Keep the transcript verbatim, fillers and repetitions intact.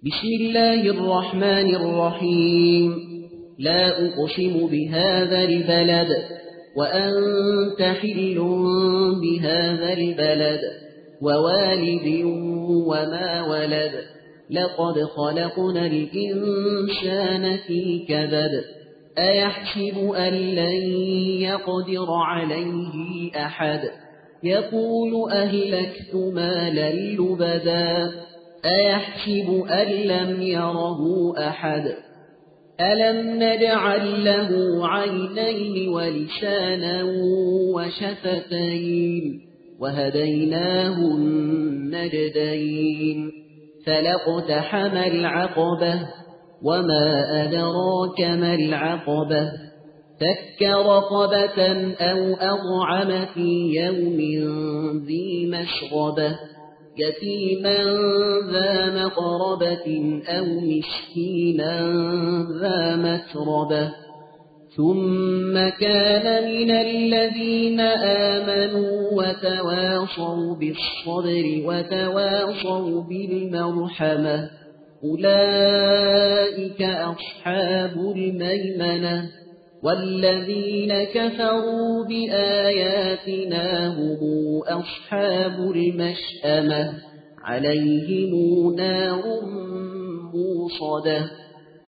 بسم الله الرحمن الرحيم. لا أقسم بهذا البلد وأنت حل بهذا البلد ووالد وما ولد. لقد خلقنا الإنسان في كبد. أيحسب أن لن يقدر عليه أحد. يقول أهلكت مالا لبدا. أيحسب أن لم يره أحد. ألم نجعل له عينين ولسانا وشفتين وهديناه النجدين. فلاقتحم العقبة وما أدراك ما العقبة. فك رقبة أو أطعم في يوم ذي مسغبة. يتيما ذا مقربة أو مسكينا ذا متربة. ثم كان من الذين آمنوا وتواصوا بالصبر وتواصوا بالمرحمة. أولئك أصحاب الميمنة. والذين كفروا بآياتنا هم أصحاب المشأمة. عليهم نار موصدة.